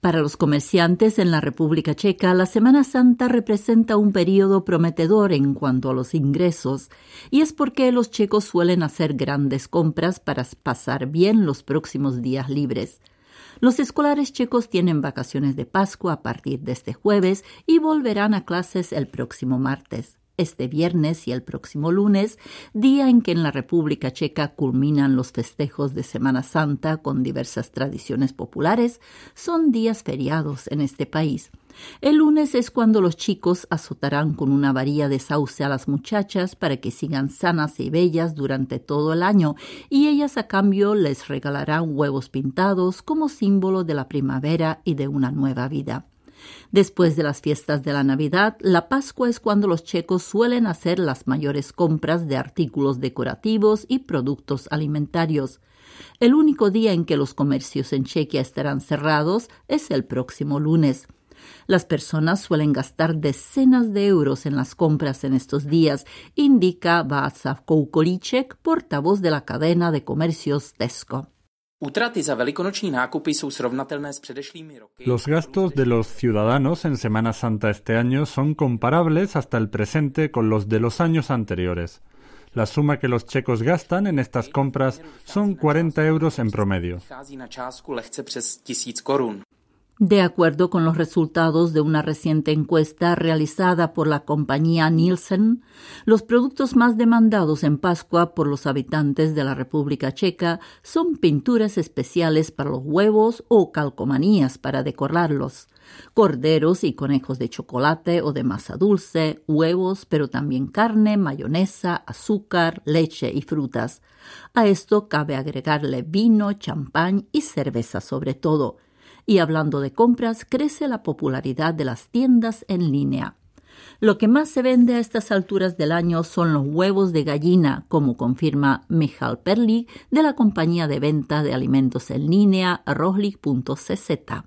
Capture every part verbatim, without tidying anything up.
Para los comerciantes en la República Checa, la Semana Santa representa un periodo prometedor en cuanto a los ingresos, y es porque los checos suelen hacer grandes compras para pasar bien los próximos días libres. Los escolares checos tienen vacaciones de Pascua a partir de este jueves y volverán a clases el próximo martes. Este viernes y el próximo lunes, día en que en la República Checa culminan los festejos de Semana Santa con diversas tradiciones populares, son días feriados en este país. El lunes es cuando los chicos azotarán con una varilla de sauce a las muchachas para que sigan sanas y bellas durante todo el año, y ellas a cambio les regalarán huevos pintados como símbolo de la primavera y de una nueva vida. Después de las fiestas de la Navidad, la Pascua es cuando los checos suelen hacer las mayores compras de artículos decorativos y productos alimentarios. El único día en que los comercios en Chequia estarán cerrados es el próximo lunes. Las personas suelen gastar decenas de euros en las compras en estos días, indica Václav Koukolíček, portavoz de la cadena de comercios Tesco. Los gastos de los ciudadanos en Semana Santa este año son comparables hasta el presente con los de los años anteriores. La suma que los checos gastan en estas compras son cuarenta euros en promedio. De acuerdo con los resultados de una reciente encuesta realizada por la compañía Nielsen, los productos más demandados en Pascua por los habitantes de la República Checa son pinturas especiales para los huevos o calcomanías para decorarlos, corderos y conejos de chocolate o de masa dulce, huevos, pero también carne, mayonesa, azúcar, leche y frutas. A esto cabe agregarle vino, champán y cerveza sobre todo. Y hablando de compras, crece la popularidad de las tiendas en línea. Lo que más se vende a estas alturas del año son los huevos de gallina, como confirma Michal Perlik de la compañía de venta de alimentos en línea rohlik punto c z.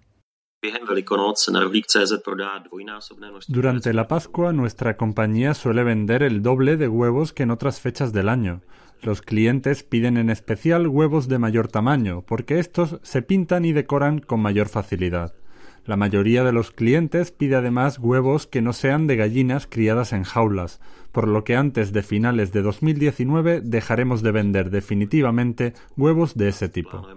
Durante la Pascua, nuestra compañía suele vender el doble de huevos que en otras fechas del año. Los clientes piden en especial huevos de mayor tamaño, porque estos se pintan y decoran con mayor facilidad. La mayoría de los clientes pide además huevos que no sean de gallinas criadas en jaulas, por lo que antes de finales de dos mil diecinueve dejaremos de vender definitivamente huevos de ese tipo.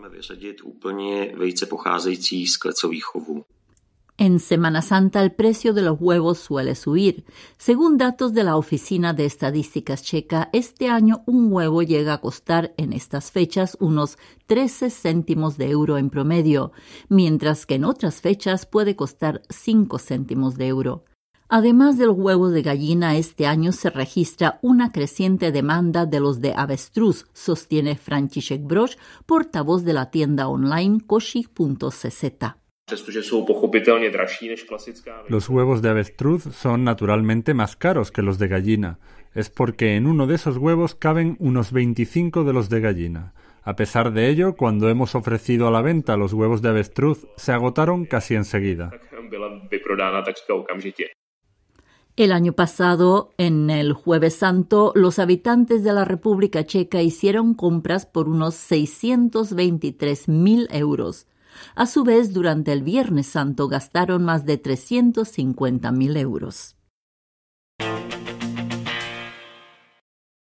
En Semana Santa el precio de los huevos suele subir. Según datos de la Oficina de Estadísticas Checa, este año un huevo llega a costar en estas fechas unos trece céntimos de euro en promedio, mientras que en otras fechas puede costar cinco céntimos de euro. Además del huevo de gallina, este año se registra una creciente demanda de los de avestruz, sostiene František Brož, portavoz de la tienda online košík punto c z. Los huevos de avestruz son naturalmente más caros que los de gallina. Es porque en uno de esos huevos caben unos veinticinco de los de gallina. A pesar de ello, cuando hemos ofrecido a la venta los huevos de avestruz, se agotaron casi enseguida. El año pasado, en el Jueves Santo, los habitantes de la República Checa hicieron compras por unos seiscientos veintitrés mil euros. A su vez, durante el Viernes Santo gastaron más de trescientos cincuenta mil euros.